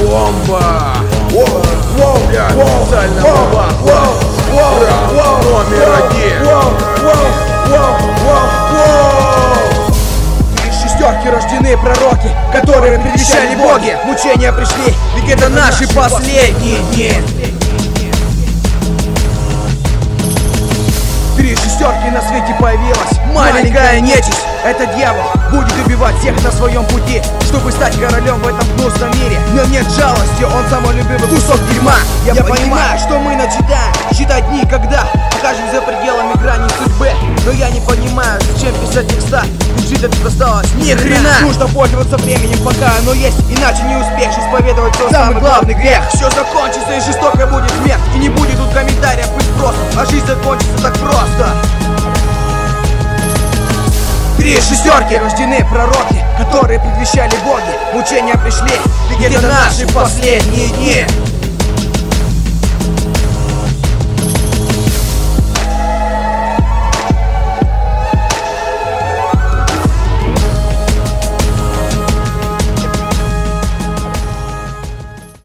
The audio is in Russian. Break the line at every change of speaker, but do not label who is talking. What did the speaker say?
Бомба! Для специального батла! Раунд номер 1!
Из шестерки рождены пророки, которые предвещали боги. Мучения пришли, ведь это наши последние дни. Три шестерки на свете появилась маленькая нечисть. Это дьявол будет убивать всех на своем пути, чтобы стать королем в этом гнусном мире. Но нет жалости, он самолюбивый кусок дерьма. Я понимаю, что мы начинаем считать дни, когда окажемся за пределами грани судьбы. Но я не понимаю, зачем писать текста, ведь жить тут осталось ни хрена. Нужно пользоваться временем, пока оно есть, иначе не успеешь исповедовать свой самый главный грех. Все закончится и жестоко будет смерть, и не будет тут комментариев и спросов, а жизнь закончится так просто. Три шестерки рождены пророки, которые предвещали боги. Мучения пришли, ведь это наши последние дни.